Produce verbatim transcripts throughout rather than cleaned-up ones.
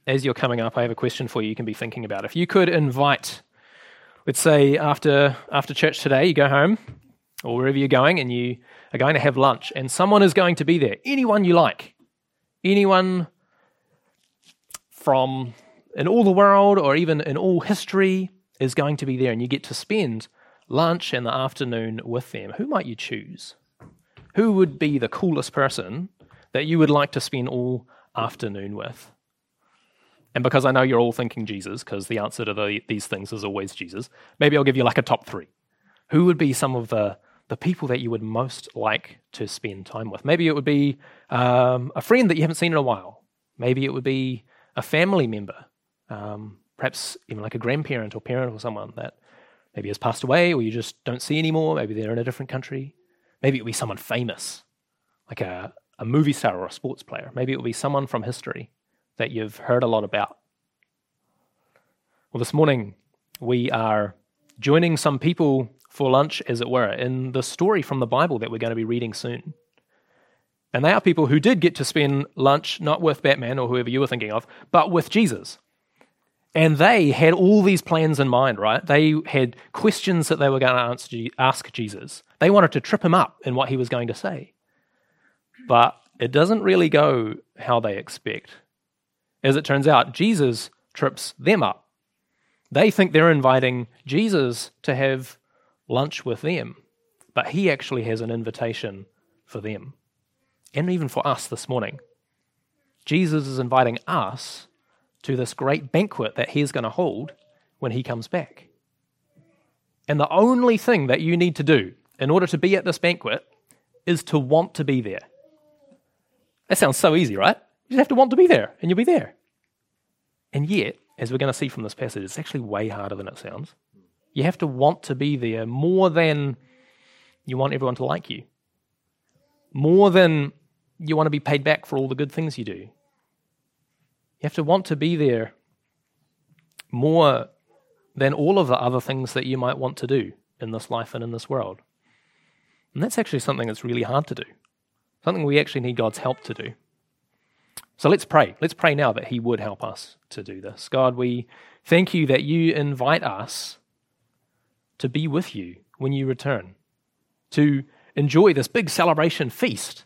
as you're coming up, I have a question for you you can be thinking about. If you could invite, let's say after after church today, you go home, or wherever you're going, and you are going to have lunch, and someone is going to be there, anyone you like, anyone from in all the world or even in all history is going to be there, and you get to spend lunch in the afternoon with them. Who might you choose? Who would be the coolest person that you would like to spend all afternoon with? And because I know you're all thinking Jesus, because the answer to the, these things is always Jesus, maybe I'll give you like a top three. Who would be some of the, the people that you would most like to spend time with? Maybe it would be um, a friend that you haven't seen in a while. Maybe it would be a family member, um, perhaps even like a grandparent or parent or someone that maybe has passed away or you just don't see anymore. Maybe they're in a different country. Maybe it would be someone famous, like a, a movie star or a sports player. Maybe it would be someone from history that you've heard a lot about. Well, this morning we are joining some people for lunch, as it were, in the story from the Bible that we're going to be reading soon. And they are people who did get to spend lunch, not with Batman or whoever you were thinking of, but with Jesus. And they had all these plans in mind, right? They had questions that they were going to answer, ask Jesus. They wanted to trip him up in what he was going to say. But it doesn't really go how they expect. As it turns out, Jesus trips them up. They think they're inviting Jesus to have lunch with them, but he actually has an invitation for them, and even for us this morning. Jesus is inviting us to this great banquet that he's going to hold when he comes back. And the only thing that you need to do in order to be at this banquet is to want to be there. That sounds so easy, right? You just have to want to be there, and you'll be there. And yet, as we're going to see from this passage, it's actually way harder than it sounds. You have to want to be there more than you want everyone to like you, more than you want to be paid back for all the good things you do. You have to want to be there more than all of the other things that you might want to do in this life and in this world. And that's actually something that's really hard to do, something we actually need God's help to do. So let's pray. Let's pray now that he would help us to do this. God, we thank you that you invite us to be with you when you return, to enjoy this big celebration feast.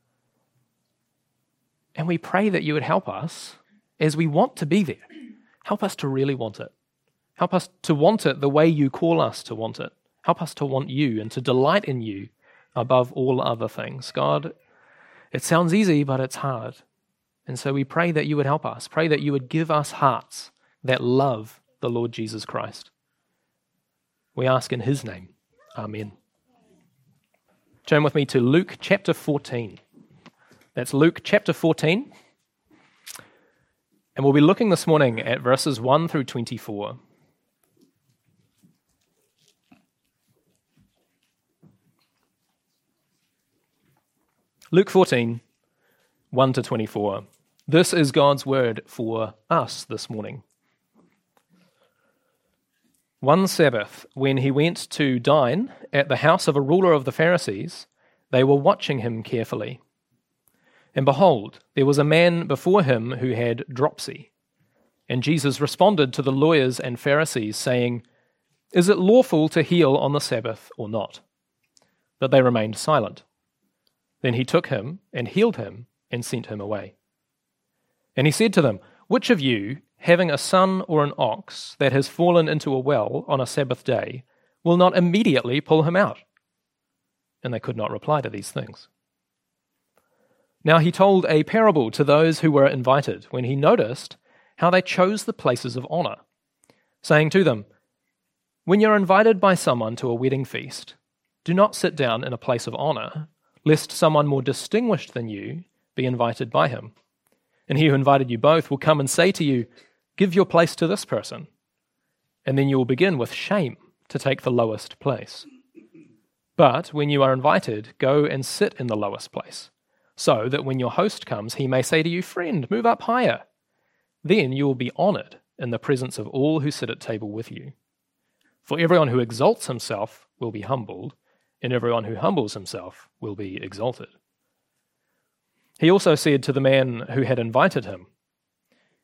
And we pray that you would help us as we want to be there. Help us to really want it. Help us to want it the way you call us to want it. Help us to want you and to delight in you above all other things. God, it sounds easy, but it's hard. And so we pray that you would help us. Pray that you would give us hearts that love the Lord Jesus Christ. We ask in his name. Amen. Turn with me to Luke chapter fourteen. That's Luke chapter fourteen. And we'll be looking this morning at verses one through twenty-four. Luke fourteen, one to twenty-four. This is God's word for us this morning. One Sabbath, when he went to dine at the house of a ruler of the Pharisees, they were watching him carefully. And behold, there was a man before him who had dropsy. And Jesus responded to the lawyers and Pharisees, saying, "Is it lawful to heal on the Sabbath or not?" But they remained silent. Then he took him and healed him and sent him away. And he said to them, "Which of you, having a son or an ox that has fallen into a well on a Sabbath day, will not immediately pull him out?" And they could not reply to these things. Now he told a parable to those who were invited when he noticed how they chose the places of honor, saying to them, "When you're invited by someone to a wedding feast, do not sit down in a place of honor, lest someone more distinguished than you be invited by him. And he who invited you both will come and say to you, 'Give your place to this person.' And then you will begin with shame to take the lowest place. But when you are invited, go and sit in the lowest place, so that when your host comes, he may say to you, 'Friend, move up higher.' Then you will be honored in the presence of all who sit at table with you. For everyone who exalts himself will be humbled, and everyone who humbles himself will be exalted." He also said to the man who had invited him,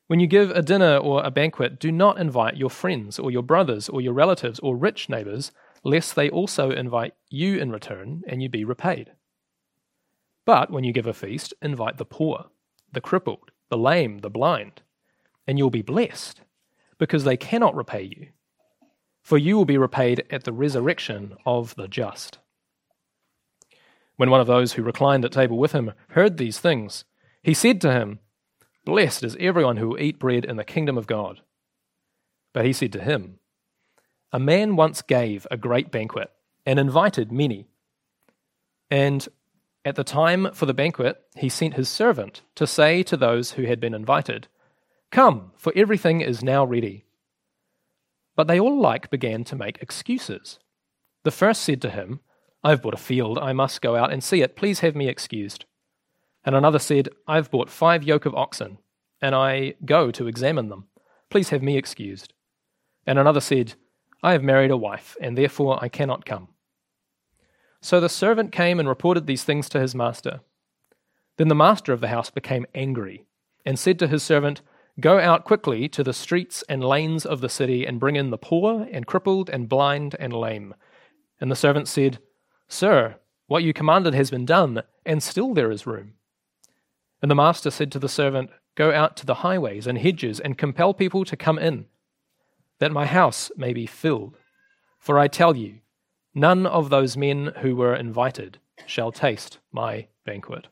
When you give a dinner or a banquet, do not invite your friends or your brothers or your relatives or rich neighbors, lest they also invite you in return and you be repaid. But when you give a feast, invite the poor, the crippled, the lame, the blind, and you'll be blessed, because they cannot repay you. For you will be repaid at the resurrection of the just. When one of those who reclined at table with him heard these things, he said to him, Blessed is everyone who will eat bread in the kingdom of God. But he said to him, A man once gave a great banquet and invited many. And at the time for the banquet, he sent his servant to say to those who had been invited, Come, for everything is now ready. But they all alike began to make excuses. The first said to him, I've bought a field, I must go out and see it, please have me excused. And another said, I've bought five yoke of oxen, and I go to examine them, please have me excused. And another said, I have married a wife, and therefore I cannot come. So the servant came and reported these things to his master. Then the master of the house became angry, and said to his servant, Go out quickly to the streets and lanes of the city, and bring in the poor, and crippled, and blind, and lame. And the servant said, Sir, what you commanded has been done, and still there is room. And the master said to the servant, Go out to the highways and hedges, and compel people to come in, that my house may be filled. For I tell you, none of those men who were invited shall taste my banquet.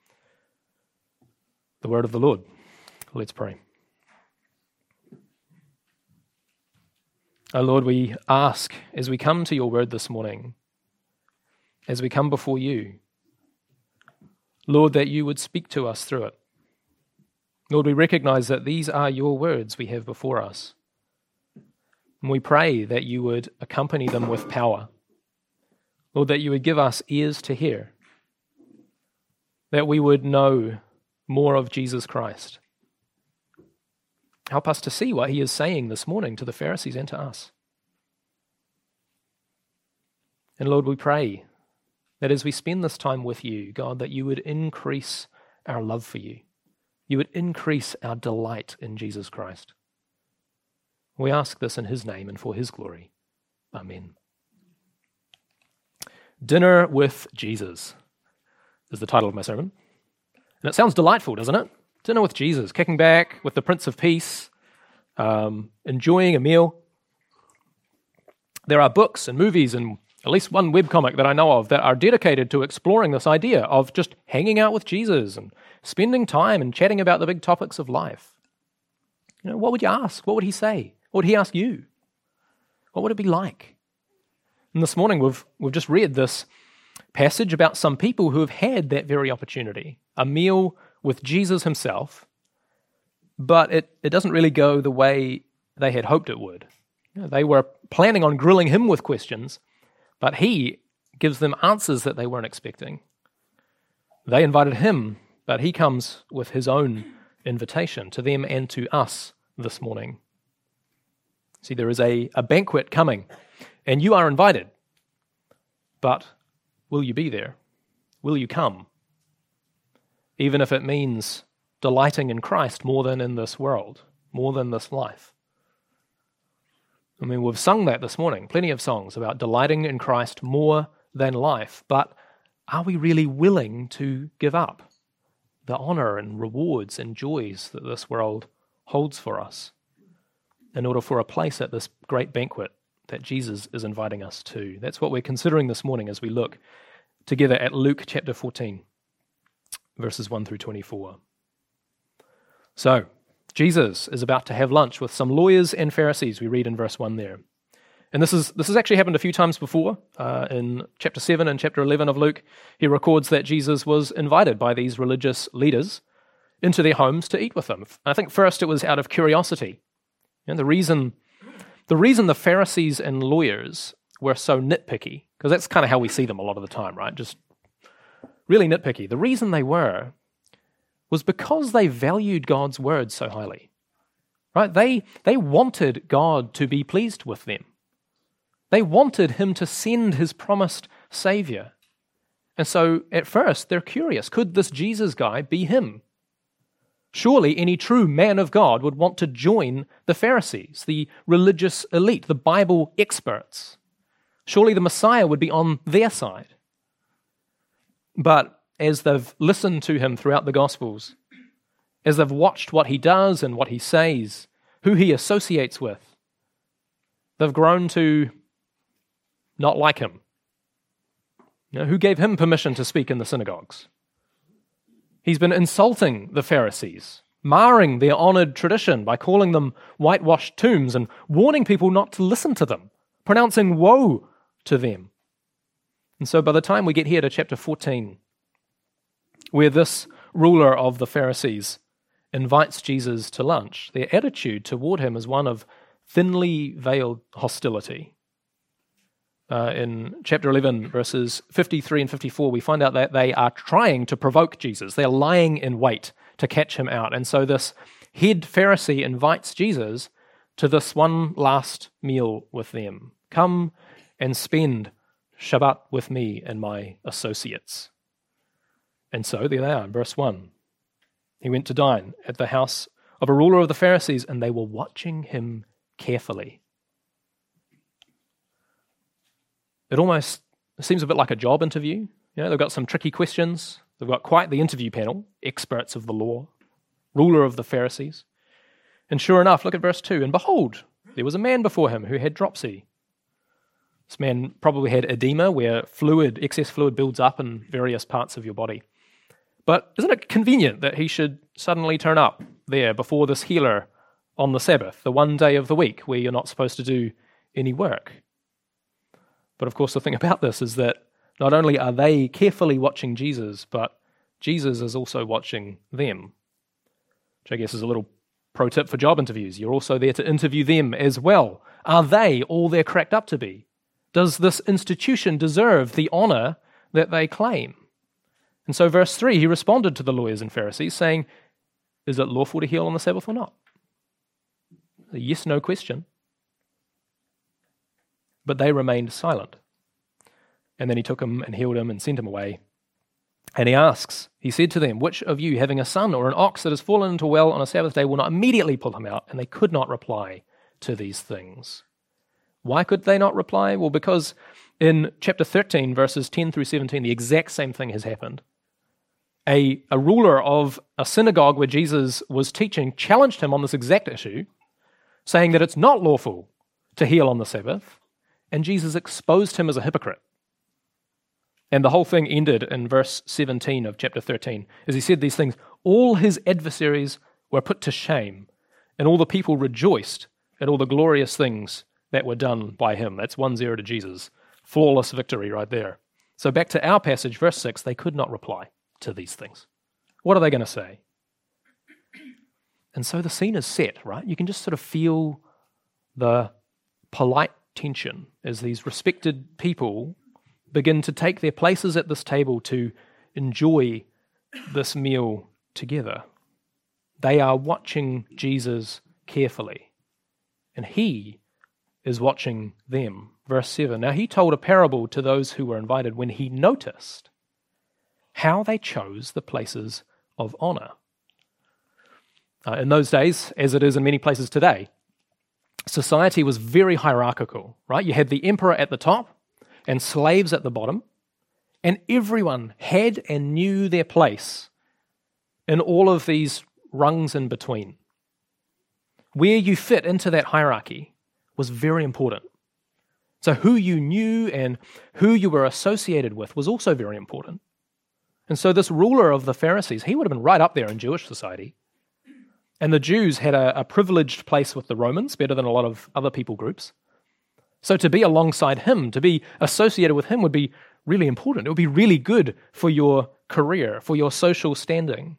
The word of the Lord. Let's pray. O Lord, we ask as we come to your word this morning, as we come before you, Lord, that you would speak to us through it. Lord, we recognize that these are your words we have before us. And we pray that you would accompany them with power. Lord, that you would give us ears to hear, that we would know more of Jesus Christ. Help us to see what he is saying this morning to the Pharisees and to us. And Lord, we pray that as we spend this time with you, God, that you would increase our love for you. You would increase our delight in Jesus Christ. We ask this in his name and for his glory. Amen. Dinner with Jesus is the title of my sermon. And it sounds delightful, doesn't it? Dinner with Jesus, kicking back with the Prince of Peace, um, enjoying a meal. There are books and movies and at least one webcomic that I know of that are dedicated to exploring this idea of just hanging out with Jesus and spending time and chatting about the big topics of life. You know, what would you ask? What would he say? What would he ask you? What would it be like? And this morning we've we've just read this passage about some people who have had that very opportunity, a meal with Jesus himself, but it, it doesn't really go the way they had hoped it would. You know, they were planning on grilling him with questions, but he gives them answers that they weren't expecting. They invited him, but he comes with his own invitation to them and to us this morning. See, there is a, a banquet coming, and you are invited. But will you be there? Will you come? Even if it means delighting in Christ more than in this world, more than this life. I mean, we've sung that this morning, plenty of songs about delighting in Christ more than life, but are we really willing to give up the honor and rewards and joys that this world holds for us in order for a place at this great banquet that Jesus is inviting us to? That's what we're considering this morning as we look together at Luke chapter fourteen, verses one through twenty-four. So, Jesus is about to have lunch with some lawyers and Pharisees, we read in verse one there. And this is this has actually happened a few times before. Uh, in chapter seven and chapter eleven of Luke, he records that Jesus was invited by these religious leaders into their homes to eat with them. I think first it was out of curiosity. And the reason, the reason the Pharisees and lawyers were so nitpicky, because that's kind of how we see them a lot of the time, right? Just really nitpicky. The reason they were was because they valued God's word so highly, right? They, they wanted God to be pleased with them. They wanted him to send his promised Savior. And so at first they're curious, could this Jesus guy be him? Surely any true man of God would want to join the Pharisees, the religious elite, the Bible experts. Surely the Messiah would be on their side. But as they've listened to him throughout the Gospels, as they've watched what he does and what he says, who he associates with, they've grown to not like him. You know, who gave him permission to speak in the synagogues? He's been insulting the Pharisees, marring their honored tradition by calling them whitewashed tombs and warning people not to listen to them, pronouncing woe to them. And so by the time we get here to chapter fourteen, where this ruler of the Pharisees invites Jesus to lunch, their attitude toward him is one of thinly veiled hostility. Uh, in chapter eleven, verses fifty-three and fifty-four, we find out that they are trying to provoke Jesus. They're lying in wait to catch him out. And so this head Pharisee invites Jesus to this one last meal with them. Come and spend Shabbat with me and my associates. And so there they are, in verse one. He went to dine at the house of a ruler of the Pharisees, and they were watching him carefully. It almost seems a bit like a job interview. You know, they've got some tricky questions. They've got quite the interview panel, experts of the law, ruler of the Pharisees. And sure enough, look at verse two. And behold, there was a man before him who had dropsy. This man probably had edema, where fluid, excess fluid builds up in various parts of your body. But isn't it convenient that he should suddenly turn up there before this healer on the Sabbath, the one day of the week where you're not supposed to do any work? But of course, the thing about this is that not only are they carefully watching Jesus, but Jesus is also watching them, which I guess is a little pro tip for job interviews. You're also there to interview them as well. Are they all they're cracked up to be? Does this institution deserve the honor that they claim? And so verse three, he responded to the lawyers and Pharisees saying, is it lawful to heal on the Sabbath or not? A yes-no question. But they remained silent. And then he took him and healed him and sent him away. And he asks, he said to them, which of you, having a son or an ox that has fallen into a well on a Sabbath day, will not immediately pull him out? And they could not reply to these things. Why could they not reply? Well, because in chapter thirteen, verses ten through seventeen, the exact same thing has happened. A, a ruler of a synagogue where Jesus was teaching challenged him on this exact issue, saying that it's not lawful to heal on the Sabbath. And Jesus exposed him as a hypocrite. And the whole thing ended in verse seventeen of chapter thirteen. As he said these things, all his adversaries were put to shame, and all the people rejoiced at all the glorious things that were done by him. That's one zero to Jesus. Flawless victory right there. So back to our passage, verse six, they could not reply to these things. What are they going to say? And so the scene is set, right? You can just sort of feel the polite tension as these respected people begin to take their places at this table to enjoy this meal together. They are watching Jesus carefully, and he is watching them. Verse seven, now he told a parable to those who were invited when he noticed how they chose the places of honor. Uh, in those days, as it is in many places today, society was very hierarchical, right? You had the emperor at the top and slaves at the bottom, and everyone had and knew their place in all of these rungs in between. Where you fit into that hierarchy was very important. So who you knew and who you were associated with was also very important. And so this ruler of the Pharisees, he would have been right up there in Jewish society. And the Jews had a, a privileged place with the Romans, better than a lot of other people groups. So to be alongside him, to be associated with him would be really important. It would be really good for your career, for your social standing.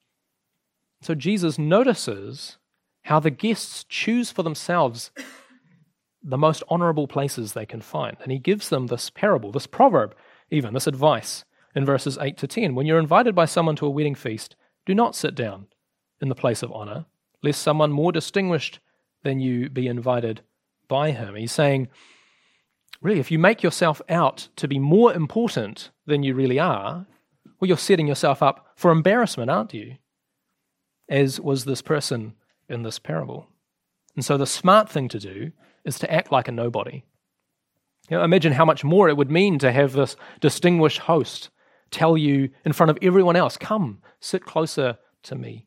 So Jesus notices how the guests choose for themselves the most honorable places they can find. And he gives them this parable, this proverb, even this advice in verses eight to ten. When you're invited by someone to a wedding feast, do not sit down in the place of honor, lest someone more distinguished than you be invited by him. He's saying, really, if you make yourself out to be more important than you really are, well, you're setting yourself up for embarrassment, aren't you? as was this person in this parable. And so the smart thing to do is to act like a nobody. You know, imagine how much more it would mean to have this distinguished host tell you in front of everyone else, come, sit closer to me.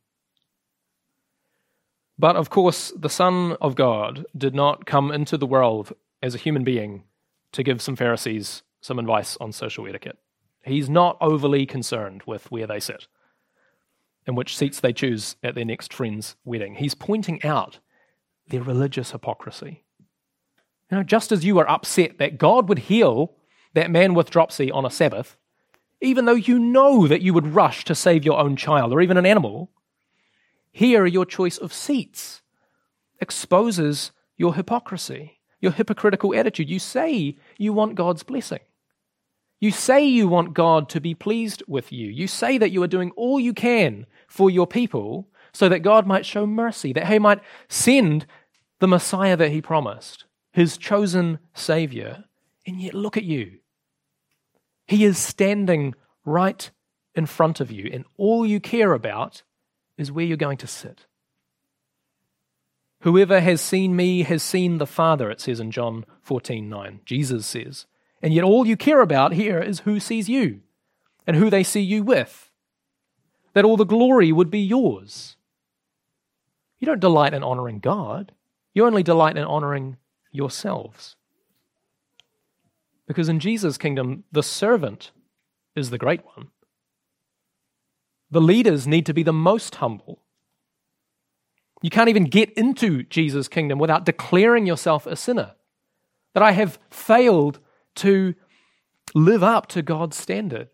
But of course, the Son of God did not come into the world as a human being to give some Pharisees some advice on social etiquette. He's not overly concerned with where they sit and which seats they choose at their next friend's wedding. He's pointing out their religious hypocrisy. You know, just as you are upset that God would heal that man with dropsy on a Sabbath, even though you know that you would rush to save your own child or even an animal, here your choice of seats exposes your hypocrisy, your hypocritical attitude. You say you want God's blessing. You say you want God to be pleased with you. You say that you are doing all you can for your people so that God might show mercy, that he might send the Messiah that he promised, his chosen Savior. And yet look at you. He is standing right in front of you, and all you care about is where you're going to sit. Whoever has seen me has seen the Father, it says in John fourteen nine. Jesus says. And yet all you care about here is who sees you and who they see you with. That all the glory would be yours. You don't delight in honoring God. You only delight in honoring yourselves. Because in Jesus' kingdom, the servant is the great one. The leaders need to be the most humble. You can't even get into Jesus' kingdom without declaring yourself a sinner. That I have failed to live up to God's standard.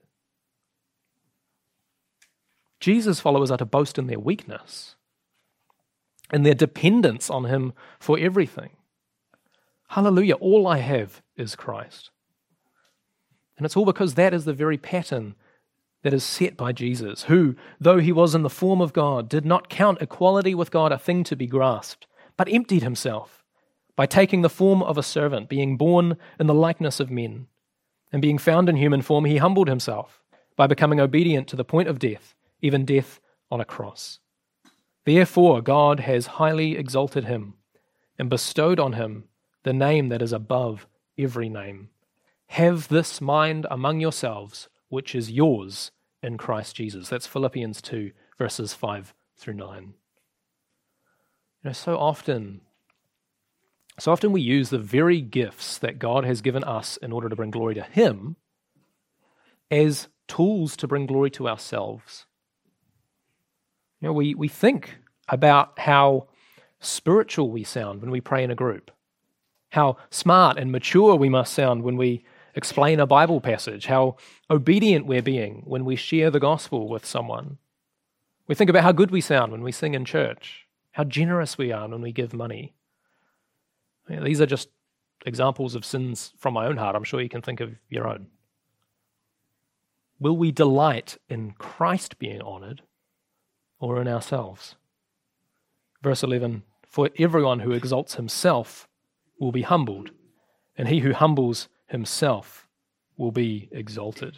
Jesus' followers are to boast in their weakness and their dependence on him for everything. Hallelujah, all I have is Christ. And it's all because that is the very pattern that is set by Jesus, who, though he was in the form of God, did not count equality with God a thing to be grasped, but emptied himself by taking the form of a servant, being born in the likeness of men. And being found in human form, he humbled himself by becoming obedient to the point of death, even death on a cross. Therefore, God has highly exalted him and bestowed on him the name that is above every name. Have this mind among yourselves, which is yours in Christ Jesus. That's Philippians two, verses five through nine. You know, so often, so often we use the very gifts that God has given us in order to bring glory to him as tools to bring glory to ourselves. You know, we, we think about how spiritual we sound when we pray in a group, how smart and mature we must sound when we explain a Bible passage, how obedient we're being when we share the gospel with someone. We think about how good we sound when we sing in church, how generous we are when we give money. You know, these are just examples of sins from my own heart. I'm sure you can think of your own. Will we delight in Christ being honored or in ourselves? Verse eleven, for everyone who exalts himself will be humbled, and he who humbles himself will be exalted.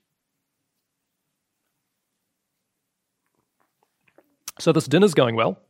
So this dinner's going well.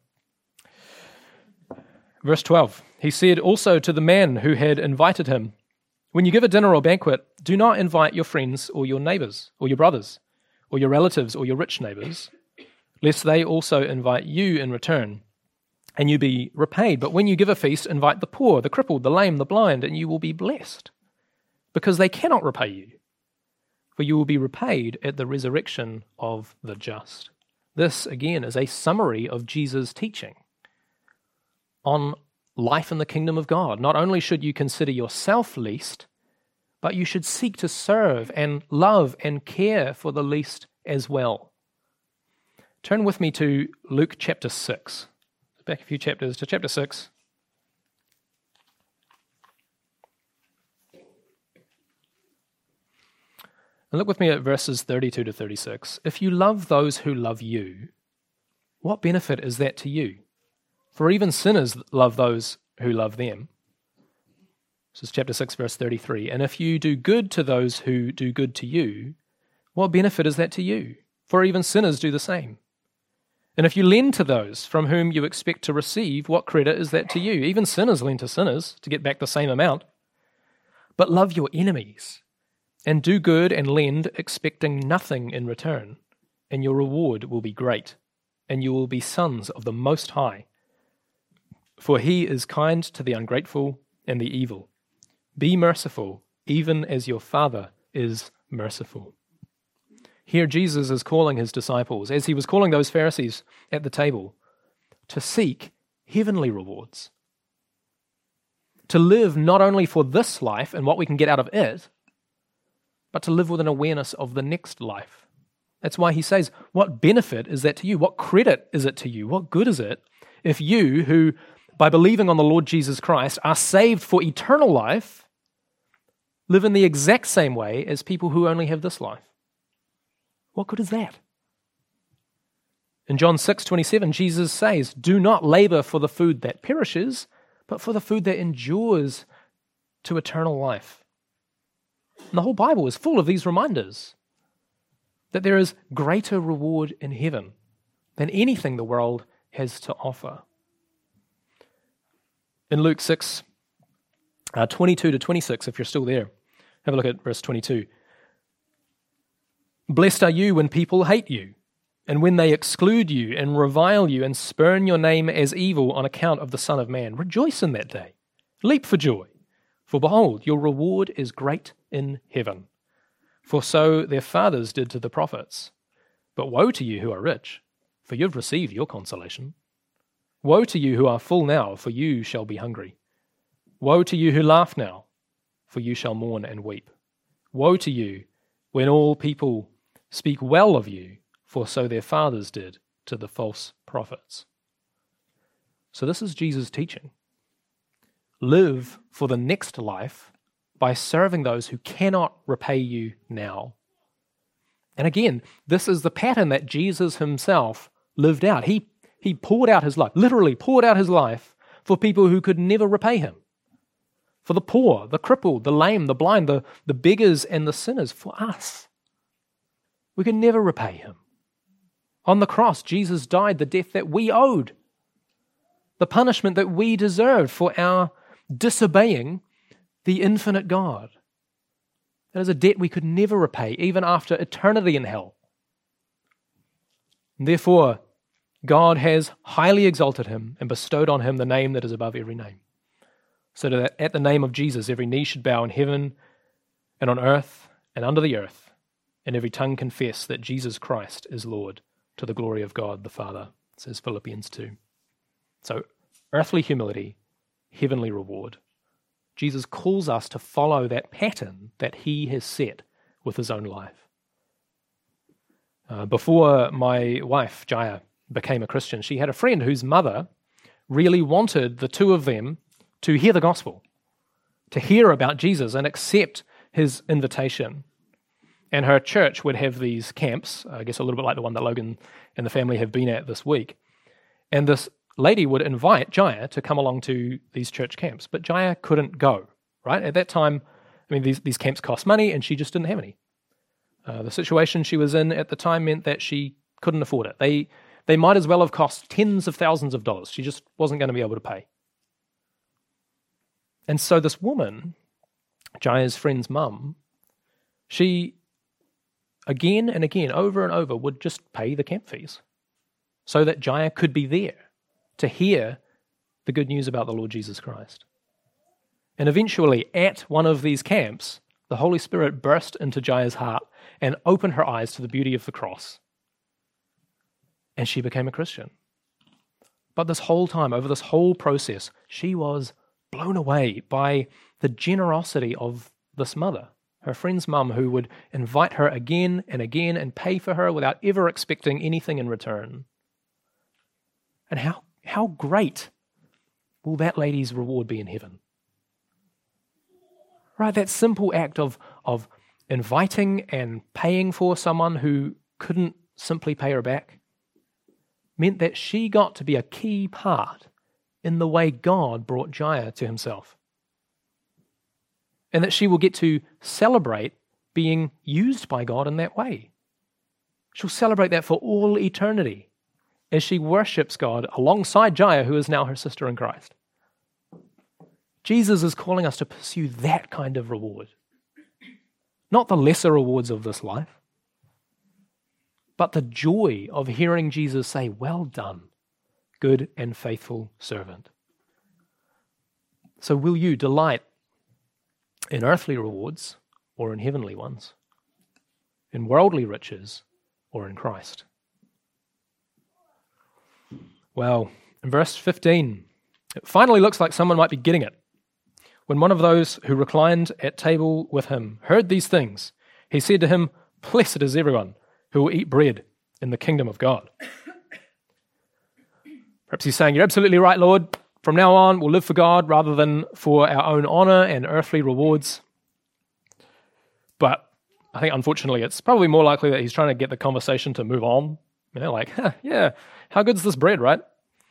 Verse twelve, he said also to the man who had invited him, when you give a dinner or banquet, do not invite your friends or your neighbors or your brothers or your relatives or your rich neighbors, lest they also invite you in return and you be repaid. But when you give a feast, invite the poor, the crippled, the lame, the blind, and you will be blessed, because they cannot repay you, for you will be repaid at the resurrection of the just. This, again, is a summary of Jesus' teaching on life in the kingdom of God. Not only should you consider yourself least, but you should seek to serve and love and care for the least as well. Turn with me to Luke chapter six. Back a few chapters to chapter six. And look with me at verses thirty-two to thirty-six. If you love those who love you, what benefit is that to you? For even sinners love those who love them. This is chapter six, verse thirty-three. And if you do good to those who do good to you, what benefit is that to you? For even sinners do the same. And if you lend to those from whom you expect to receive, what credit is that to you? Even sinners lend to sinners to get back the same amount. But love your enemies and do good and lend, expecting nothing in return, and your reward will be great, and you will be sons of the Most High. For he is kind to the ungrateful and the evil. Be merciful, even as your Father is merciful. Here Jesus is calling his disciples, as he was calling those Pharisees at the table, to seek heavenly rewards. To live not only for this life and what we can get out of it, but to live with an awareness of the next life. That's why he says, what benefit is that to you? What credit is it to you? What good is it if you, who by believing on the Lord Jesus Christ are saved for eternal life, live in the exact same way as people who only have this life? What good is that? In John six twenty-seven, Jesus says, do not labor for the food that perishes, but for the food that endures to eternal life. And the whole Bible is full of these reminders that there is greater reward in heaven than anything the world has to offer. In Luke six, uh, twenty-two to twenty-six, if you're still there, have a look at verse twenty-two. Blessed are you when people hate you, and when they exclude you and revile you and spurn your name as evil on account of the Son of Man. Rejoice in that day. Leap for joy. For behold, your reward is great in heaven. For so their fathers did to the prophets. But woe to you who are rich, for you have received your consolation. Woe to you who are full now, for you shall be hungry. Woe to you who laugh now, for you shall mourn and weep. Woe to you when all people speak well of you, for so their fathers did to the false prophets. So this is Jesus' teaching. Live for the next life by serving those who cannot repay you now. And again, this is the pattern that Jesus himself lived out. He, he poured out his life, literally poured out his life for people who could never repay him. For the poor, the crippled, the lame, the blind, the, the beggars and the sinners, for us. We could never repay him. On the cross, Jesus died the death that we owed, the punishment that we deserved for our disobeying the infinite God. That is a debt we could never repay, even after eternity in hell. And therefore, God has highly exalted him and bestowed on him the name that is above every name, so that at the name of Jesus every knee should bow in heaven and on earth and under the earth, and every tongue confess that Jesus Christ is Lord, to the glory of God the Father, says Philippians two. So, earthly humility, heavenly reward. Jesus calls us to follow that pattern that he has set with his own life. Uh, before my wife, Jaya, became a Christian, she had a friend whose mother really wanted the two of them to hear the gospel, to hear about Jesus and accept his invitation. And her church would have these camps, I guess a little bit like the one that Logan and the family have been at this week. And this lady would invite Jaya to come along to these church camps, but Jaya couldn't go, right? At that time, I mean, these, these camps cost money, and she just didn't have any. Uh, the situation she was in at the time meant that she couldn't afford it. They, they might as well have cost tens of thousands of dollars. She just wasn't going to be able to pay. And so this woman, Jaya's friend's mum, she again and again, over and over, would just pay the camp fees so that Jaya could be there to hear the good news about the Lord Jesus Christ. And eventually, at one of these camps, the Holy Spirit burst into Jaya's heart and opened her eyes to the beauty of the cross. And she became a Christian. But this whole time, over this whole process, she was blown away by the generosity of this mother, her friend's mum, who would invite her again and again and pay for her without ever expecting anything in return. And how, how great will that lady's reward be in heaven? Right, that simple act of, of inviting and paying for someone who couldn't simply pay her back meant that she got to be a key part in the way God brought Jaya to himself. And that she will get to celebrate being used by God in that way. She'll celebrate that for all eternity as she worships God alongside Jaia, who is now her sister in Christ. Jesus is calling us to pursue that kind of reward. Not the lesser rewards of this life, but the joy of hearing Jesus say, "Well done, good and faithful servant." So will you delight in earthly rewards or in heavenly ones? In worldly riches or in Christ? Well, in verse fifteen, it finally looks like someone might be getting it. When one of those who reclined at table with him heard these things, he said to him, "Blessed is everyone who will eat bread in the kingdom of God." Perhaps he's saying, "You're absolutely right, Lord. From now on, we'll live for God rather than for our own honor and earthly rewards." But I think, unfortunately, it's probably more likely that he's trying to get the conversation to move on. You know, like, huh, yeah, how good's this bread, right?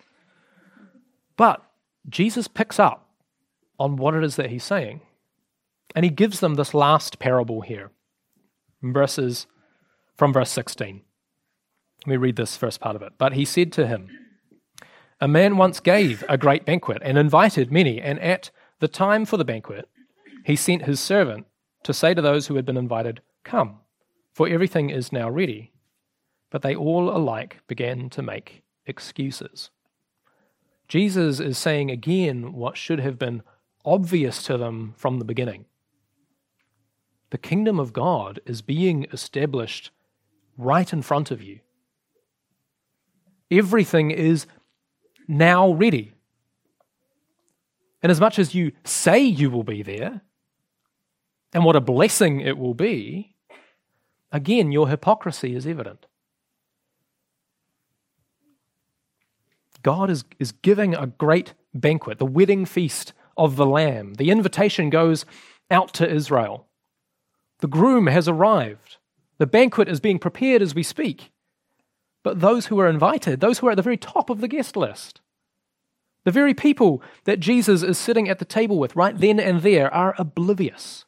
But Jesus picks up on what it is that he's saying. And he gives them this last parable here, verses from verse sixteen. Let me read this first part of it. "But he said to him, a man once gave a great banquet and invited many, and at the time for the banquet, he sent his servant to say to those who had been invited, 'Come, for everything is now ready.' But they all alike began to make excuses." Jesus is saying again what should have been obvious to them from the beginning. The kingdom of God is being established right in front of you. Everything is now ready. And as much as you say you will be there, and what a blessing it will be, again, your hypocrisy is evident. God is, is giving a great banquet, the wedding feast of the Lamb. The invitation goes out to Israel. The groom has arrived. The banquet is being prepared as we speak. But those who are invited, those who are at the very top of the guest list, the very people that Jesus is sitting at the table with right then and there, are oblivious.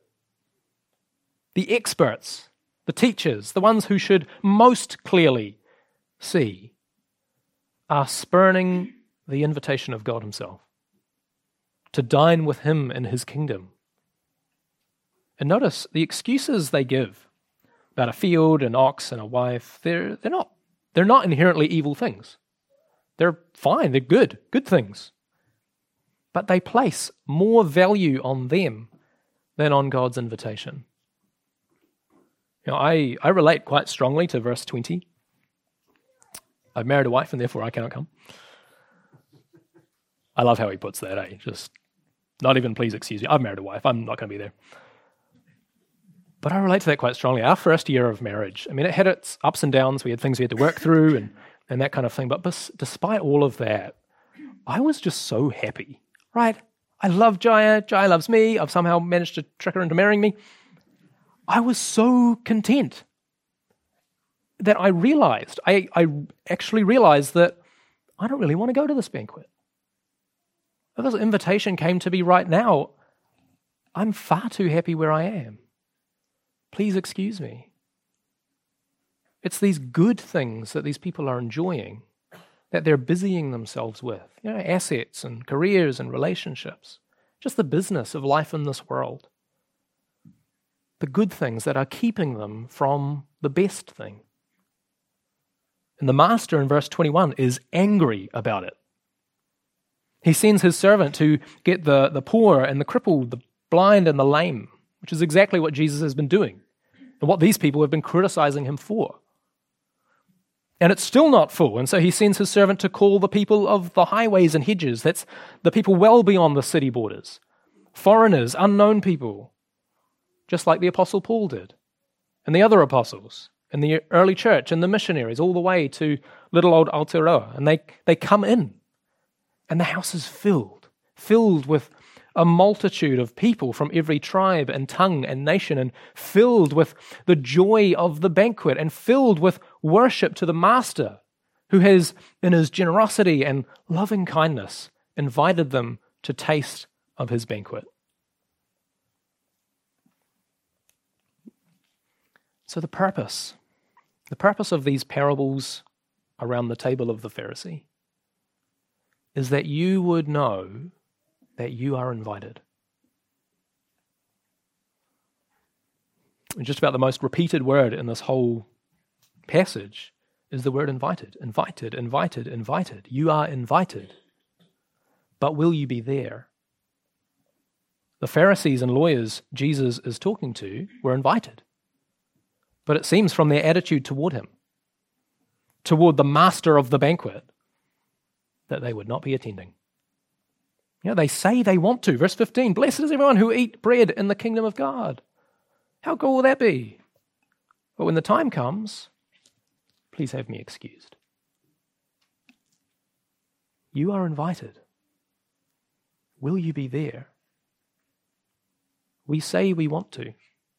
The experts, the teachers, the ones who should most clearly see, are spurning the invitation of God himself to dine with him in his kingdom. And notice the excuses they give about a field, an ox, and a wife, they're, they're not, they're not inherently evil things. They're fine, they're good, good things. But they place more value on them than on God's invitation. You know, I, I relate quite strongly to verse twenty. I've married a wife and therefore I cannot come. I love how he puts that, eh? Just not even please excuse me. I've married a wife, I'm not going to be there. But I relate to that quite strongly. Our first year of marriage, I mean, it had its ups and downs. We had things we had to work through and, and that kind of thing. But bes- despite all of that, I was just so happy, right? I love Jaia. Jaia loves me. I've somehow managed to trick her into marrying me. I was so content that I realized, I, I actually realized that I don't really want to go to this banquet. If this invitation came to me right now, I'm far too happy where I am. Please excuse me. It's these good things that these people are enjoying that they're busying themselves with. You know, assets and careers and relationships. Just the business of life in this world. The good things that are keeping them from the best thing. And the master in verse twenty-one is angry about it. He sends his servant to get the, the poor and the crippled, the blind and the lame, which is exactly what Jesus has been doing and what these people have been criticizing him for. And it's still not full, and so he sends his servant to call the people of the highways and hedges. That's the people well beyond the city borders. Foreigners, unknown people, just like the Apostle Paul did, and the other apostles, and the early church, and the missionaries, all the way to little old Aotearoa. And they, they come in, and the house is filled, filled with a multitude of people from every tribe and tongue and nation, and filled with the joy of the banquet, and filled with worship to the Master, who has, in his generosity and loving kindness, invited them to taste of his banquet. So the purpose, the purpose of these parables around the table of the Pharisee is that you would know that you are invited. And just about the most repeated word in this whole passage is the word invited. Invited, invited, invited. You are invited. But will you be there? The Pharisees and lawyers Jesus is talking to were invited. But it seems from their attitude toward him, toward the master of the banquet, that they would not be attending. You know, they say they want to. Verse fifteen, blessed is everyone who eat bread in the kingdom of God. How cool will that be? But when the time comes, please have me excused. You are invited. Will you be there? We say we want to.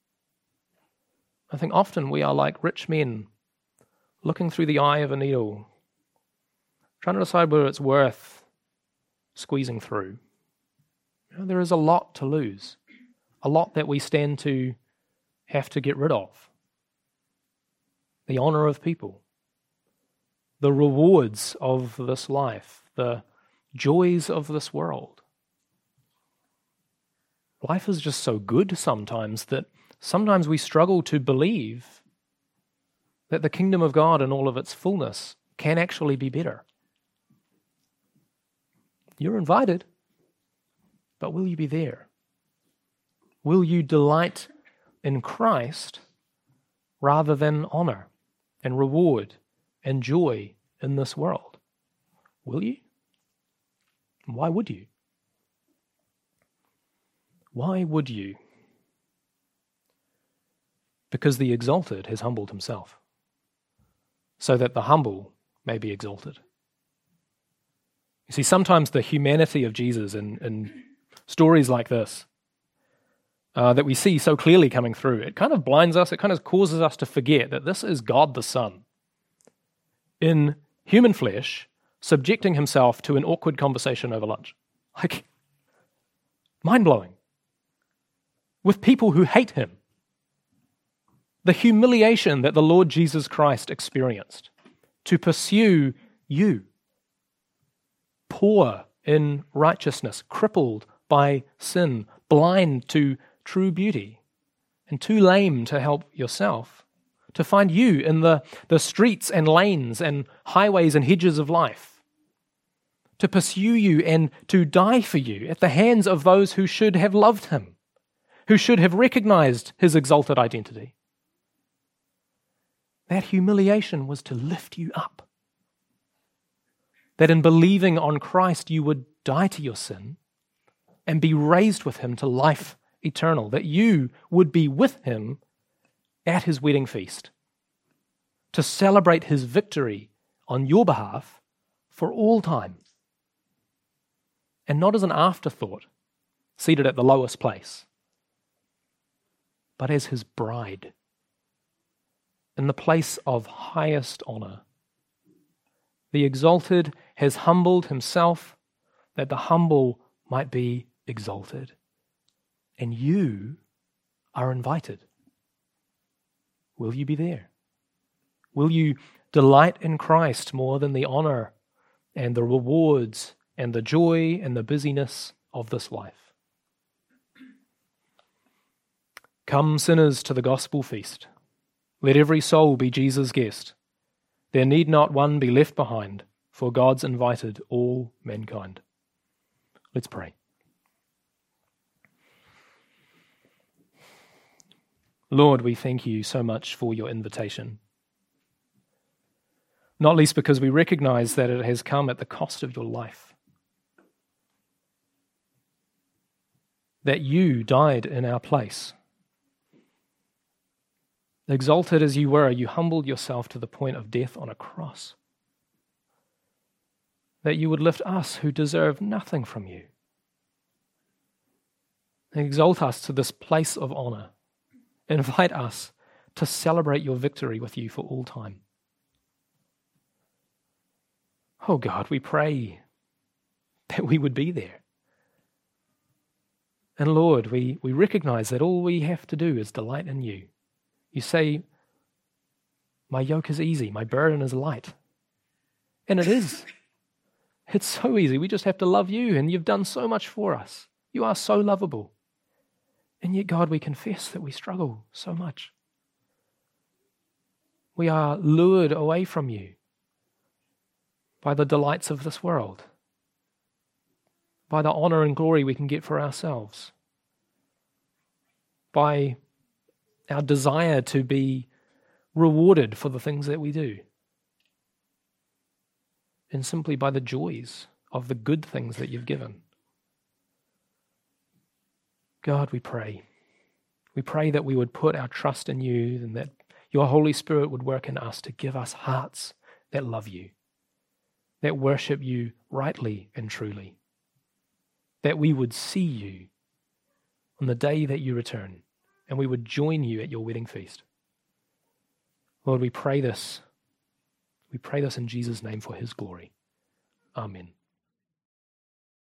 I think often we are like rich men looking through the eye of a needle, trying to decide whether it's worth squeezing through. You know, there is a lot to lose, a lot that we stand to have to get rid of. The honor of people, the rewards of this life, the joys of this world. Life is just so good sometimes that sometimes we struggle to believe that the kingdom of God in all of its fullness can actually be better. You're invited, but will you be there? Will you delight in Christ rather than honor and reward and joy in this world? Will you? Why would you? Why would you? Because the exalted has humbled himself, so that the humble may be exalted. You see, sometimes the humanity of Jesus in, in stories like this uh, that we see so clearly coming through, it kind of blinds us, it kind of causes us to forget that this is God the Son in human flesh, subjecting himself to an awkward conversation over lunch. Like, mind-blowing. With people who hate him. The humiliation that the Lord Jesus Christ experienced to pursue you, poor in righteousness, crippled by sin, blind to true beauty, and too lame to help yourself, to find you in the, the streets and lanes and highways and hedges of life, to pursue you and to die for you at the hands of those who should have loved him, who should have recognized his exalted identity. That humiliation was to lift you up. That in believing on Christ you would die to your sin and be raised with him to life eternal. That you would be with him at his wedding feast to celebrate his victory on your behalf for all time. And not as an afterthought, seated at the lowest place, but as his bride, in the place of highest honor. The exalted has humbled himself, that the humble might be exalted. And you are invited. Will you be there? Will you delight in Christ more than the honor and the rewards and the joy and the busyness of this life? Come, sinners, to the gospel feast. Let every soul be Jesus' guest. There need not one be left behind, for God's invited all mankind. Let's pray. Lord, we thank you so much for your invitation. Not least because we recognize that it has come at the cost of your life. That you died in our place. Exalted as you were, you humbled yourself to the point of death on a cross. That you would lift us who deserve nothing from you. Exalt us to this place of honor. Invite us to celebrate your victory with you for all time. Oh God, we pray that we would be there. And Lord, we, we recognize that all we have to do is delight in you. You say, my yoke is easy, my burden is light. And it is. It's so easy. We just have to love you, and you've done so much for us. You are so lovable. And yet, God, we confess that we struggle so much. We are lured away from you by the delights of this world, by the honor and glory we can get for ourselves, by our desire to be rewarded for the things that we do, and simply by the joys of the good things that you've given. God, we pray. We pray that we would put our trust in you and that your Holy Spirit would work in us to give us hearts that love you, that worship you rightly and truly, that we would see you on the day that you return and we would join you at your wedding feast. Lord, we pray this. We pray this in Jesus' name for his glory. Amen.